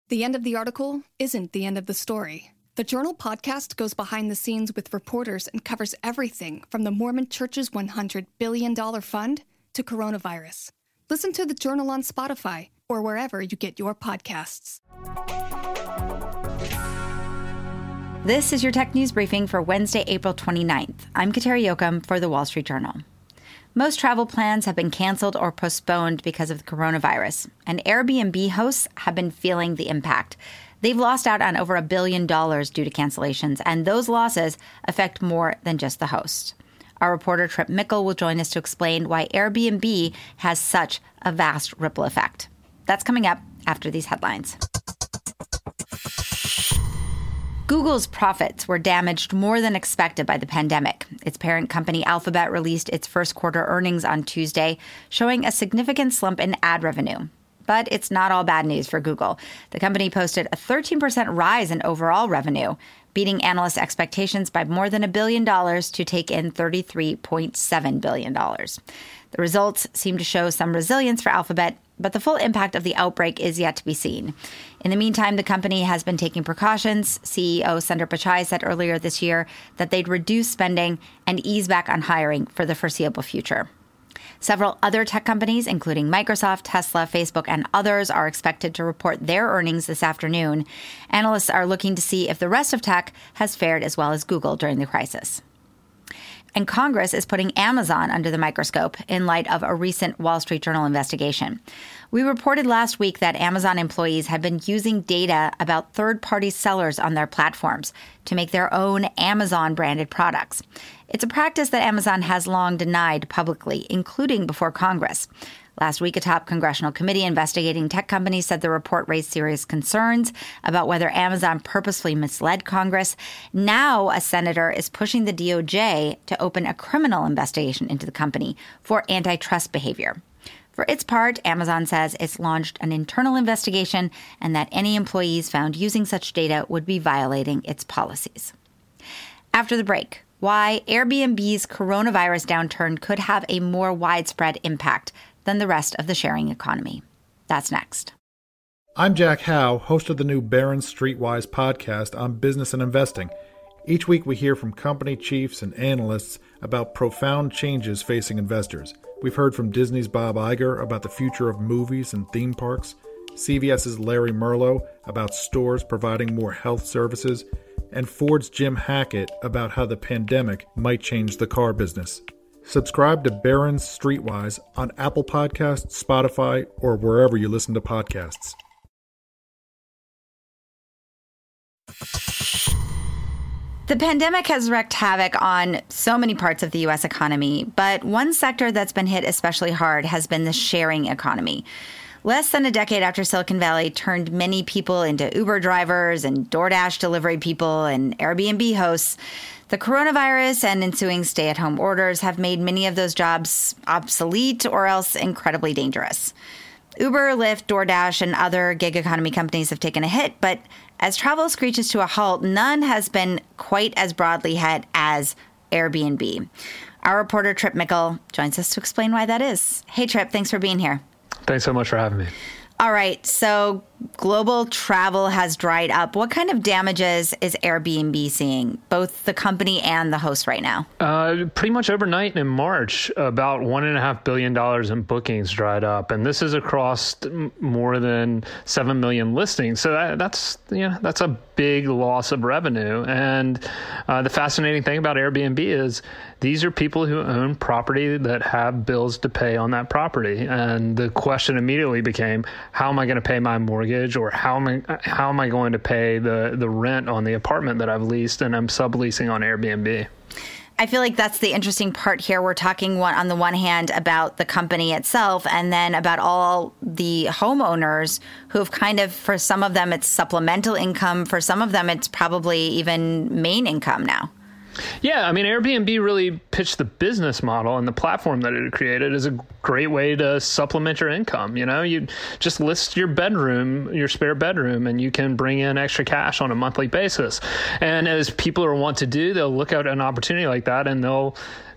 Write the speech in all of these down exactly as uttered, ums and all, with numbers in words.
The end of the article isn't the end of the story. The Journal podcast goes behind the scenes with reporters and covers everything from the Mormon Church's one hundred billion dollars fund to coronavirus. Listen to The Journal on Spotify or wherever you get your podcasts. This is your tech news briefing for Wednesday, April twenty-ninth. I'm Kateri Jochum for The Wall Street Journal. Most travel plans have been canceled or postponed because of the coronavirus, and Airbnb hosts have been feeling the impact. They've lost out on over a billion dollars due to cancellations, and those losses affect more than just the host. Our reporter Trip Mickle will join us to explain why Airbnb has such a vast ripple effect. That's coming up after these headlines. Google's profits were damaged more than expected by the pandemic. Its parent company Alphabet released its first quarter earnings on Tuesday, showing a significant slump in ad revenue. But it's not all bad news for Google. The company posted a thirteen percent rise in overall revenue, beating analyst expectations by more than a billion dollars to take in thirty-three point seven billion dollars. The results seem to show some resilience for Alphabet, but the full impact of the outbreak is yet to be seen. In the meantime, the company has been taking precautions. C E O Sundar Pichai said earlier this year that they'd reduce spending and ease back on hiring for the foreseeable future. Several other tech companies, including Microsoft, Tesla, Facebook, and others, are expected to report their earnings this afternoon. Analysts are looking to see if the rest of tech has fared as well as Google during the crisis. And Congress is putting Amazon under the microscope in light of a recent Wall Street Journal investigation. We reported last week that Amazon employees had been using data about third-party sellers on their platforms to make their own Amazon-branded products. It's a practice that Amazon has long denied publicly, including before Congress. Last week, a top congressional committee investigating tech companies said the report raised serious concerns about whether Amazon purposefully misled Congress. Now, a senator is pushing the D O J to open a criminal investigation into the company for antitrust behavior. For its part, Amazon says it's launched an internal investigation and that any employees found using such data would be violating its policies. After the break, why Airbnb's coronavirus downturn could have a more widespread impact than the rest of the sharing economy. That's next. I'm Jack Howe, host of the new Barron's Streetwise podcast on business and investing. Each week we hear from company chiefs and analysts about profound changes facing investors. We've heard from Disney's Bob Iger about the future of movies and theme parks, CVS's Larry Merlo about stores providing more health services, and Ford's Jim Hackett about how the pandemic might change the car business. Subscribe to Barron's Streetwise on Apple Podcasts, Spotify, or wherever you listen to podcasts. The pandemic has wreaked havoc on so many parts of the U S economy, but one sector that's been hit especially hard has been the sharing economy. Less than a decade after Silicon Valley turned many people into Uber drivers and DoorDash delivery people and Airbnb hosts, the coronavirus and ensuing stay-at-home orders have made many of those jobs obsolete or else incredibly dangerous. Uber, Lyft, DoorDash, and other gig economy companies have taken a hit, but as travel screeches to a halt, none has been quite as broadly hit as Airbnb. Our reporter Trip Mickle joins us to explain why that is. Hey, Trip, thanks for being here. Thanks so much for having me. All right. So global travel has dried up. What kind of damages is Airbnb seeing, both the company and the host right now? Uh, pretty much overnight in March, about one and a half billion dollars in bookings dried up. And this is across more than seven million listings. So that, that's, you know, that's a big loss of revenue. And uh, the fascinating thing about Airbnb is these are people who own property that have bills to pay on that property. And the question immediately became, how am I going to pay my mortgage, or how am I, how am I going to pay the, the rent on the apartment that I've leased and I'm subleasing on Airbnb? I feel like that's the interesting part here. We're talking one, on the one hand about the company itself, and then about all the homeowners who have kind of, for some of them, it's supplemental income. For some of them, it's probably even main income now. Yeah, I mean, Airbnb really pitched the business model and the platform that it created as a great way to supplement your income. You know, you just list your bedroom, your spare bedroom, and you can bring in extra cash on a monthly basis. And as people are wont to do, they'll look at an opportunity like that and they'll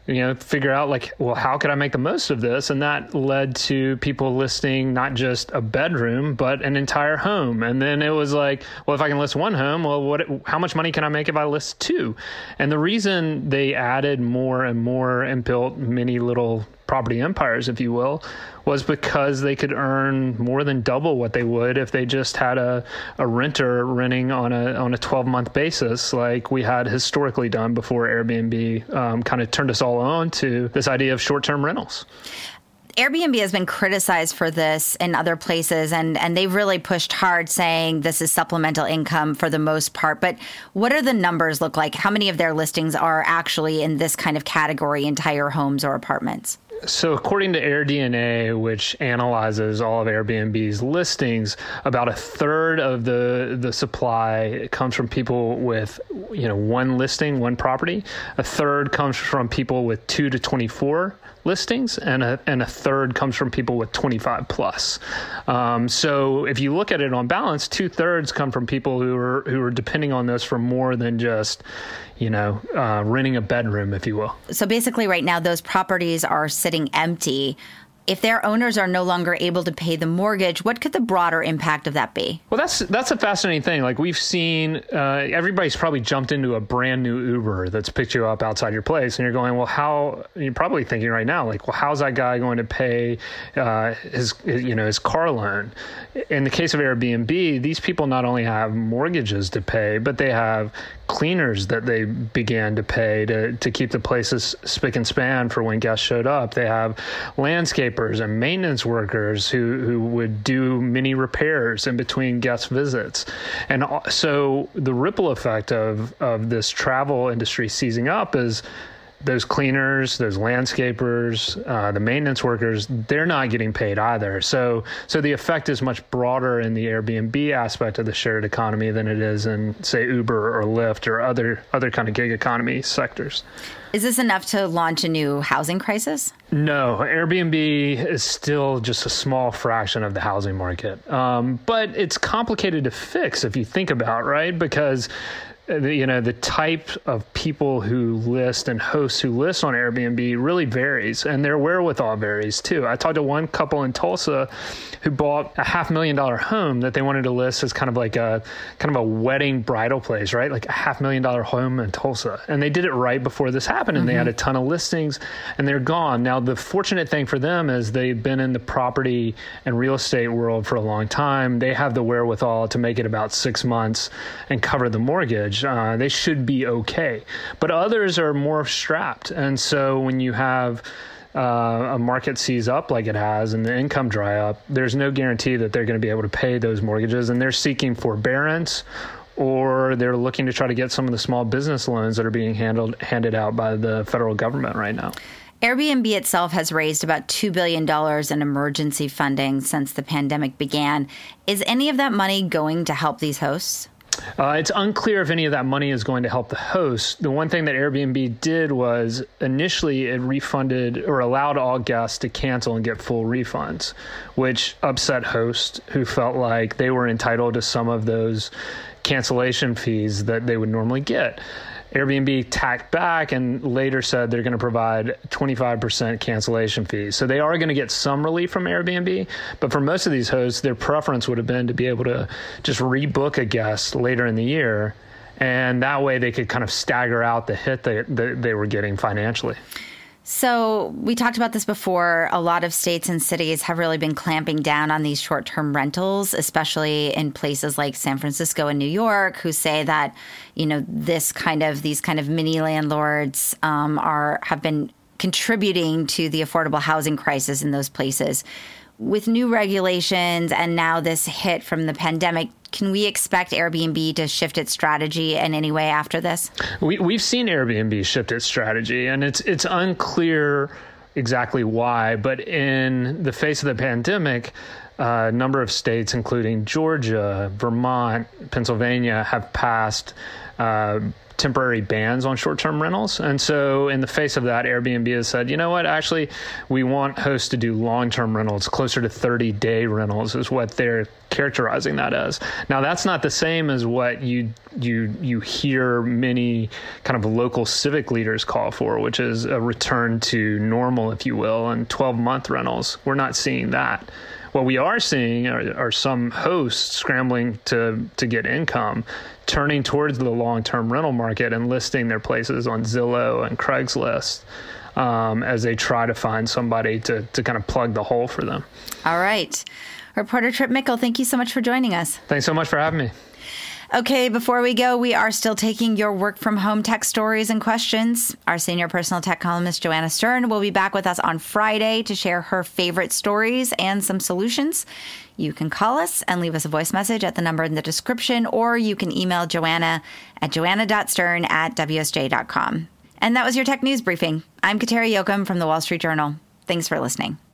you know, figure out like, well, how could I make the most of this? And that led to people listing not just a bedroom, but an entire home. And then it was like, well, if I can list one home, well, what, how much money can I make if I list two? And the reason they added more and more and built many little property empires, if you will, was because they could earn more than double what they would if they just had a, a renter renting on a on a twelve month basis, like we had historically done before Airbnb um, kind of turned us all on to this idea of short-term rentals. Airbnb has been criticized for this in other places, and, and they've really pushed hard saying this is supplemental income for the most part. But what do the numbers look like? How many of their listings are actually in this kind of category, entire homes or apartments? So according to AirDNA, which analyzes all of Airbnb's listings, about a third of the, the supply comes from people with, you know, one listing, one property. A third comes from people with two to twenty-four listings, and a, and a third comes from people with twenty-five plus. Um, so if you look at it on balance, two thirds come from people who are who are depending on this for more than just, you know, uh, renting a bedroom, if you will. So basically right now, those properties are sitting empty. If their owners are no longer able to pay the mortgage, what could the broader impact of that be? Well, that's that's a fascinating thing. Like we've seen, uh, everybody's probably jumped into a brand new Uber that's picked you up outside your place, and you're going, well, how? You're probably thinking right now, like, well, how's that guy going to pay uh, his, his, you know, his car loan? In the case of Airbnb, these people not only have mortgages to pay, but they have cleaners that they began to pay to, to keep the places spick and span for when guests showed up. They have landscapers and maintenance workers who, who would do mini repairs in between guest visits. And so the ripple effect of, of this travel industry seizing up is those cleaners, those landscapers, uh, the maintenance workers, they're not getting paid either. So so the effect is much broader in the Airbnb aspect of the shared economy than it is in, say, Uber or Lyft or other other kind of gig economy sectors. Is this enough to launch a new housing crisis? No, Airbnb is still just a small fraction of the housing market. Um, but it's complicated to fix if you think about it, right? Because you know, the type of people who list and hosts who list on Airbnb really varies, and their wherewithal varies too. I talked to one couple in Tulsa who bought a half million dollar home that they wanted to list as kind of like a kind of a wedding bridal place, right? Like a half million dollar home in Tulsa. And they did it right before this happened, and mm-hmm. they had a ton of listings, and they're gone. Now, the fortunate thing for them is they've been in the property and real estate world for a long time. They have the wherewithal to make it about six months and cover the mortgage. Uh, they should be okay. But others are more strapped. And so when you have uh, a market seize up like it has and the income dry up, there's no guarantee that they're going to be able to pay those mortgages. And they're seeking forbearance, or they're looking to try to get some of the small business loans that are being handled handed out by the federal government right now. Airbnb itself has raised about two billion dollars in emergency funding since the pandemic began. Is any of that money going to help these hosts? Uh, it's unclear if any of that money is going to help the host. The one thing that Airbnb did was initially it refunded or allowed all guests to cancel and get full refunds, which upset hosts who felt like they were entitled to some of those cancellation fees that they would normally get. Airbnb tacked back and later said they're going to provide twenty-five percent cancellation fees. So they are going to get some relief from Airbnb, but for most of these hosts, their preference would have been to be able to just rebook a guest later in the year, and that way they could kind of stagger out the hit that, that they were getting financially. So we talked about this before. A lot of states and cities have really been clamping down on these short-term rentals, especially in places like San Francisco and New York, who say that, you know, this kind of these kind of mini landlords um, are have been contributing to the affordable housing crisis in those places. With new regulations and now this hit from the pandemic, can we expect Airbnb to shift its strategy in any way after this? We, we've seen Airbnb shift its strategy, and it's it's unclear exactly why. But in the face of the pandemic, a number of states, including Georgia, Vermont, Pennsylvania, have passed uh, temporary bans on short-term rentals. And so in the face of that, Airbnb has said, you know what, actually, we want hosts to do long-term rentals, closer to thirty-day rentals is what they're characterizing that as. Now, that's not the same as what you you you hear many kind of local civic leaders call for, which is a return to normal, if you will, and twelve-month rentals. We're not seeing that. What we are seeing are, are some hosts scrambling to to get income, turning towards the long-term rental market and listing their places on Zillow and Craigslist um, as they try to find somebody to to kind of plug the hole for them. All right. Reporter Trip Mickle, thank you so much for joining us. Thanks so much for having me. Okay, before we go, we are still taking your work from home tech stories and questions. Our senior personal tech columnist, Joanna Stern, will be back with us on Friday to share her favorite stories and some solutions. You can call us and leave us a voice message at the number in the description, or you can email Joanna at joanna.stern at w s j dot com. And that was your Tech News Briefing. I'm Kateri Jochum from the Wall Street Journal. Thanks for listening.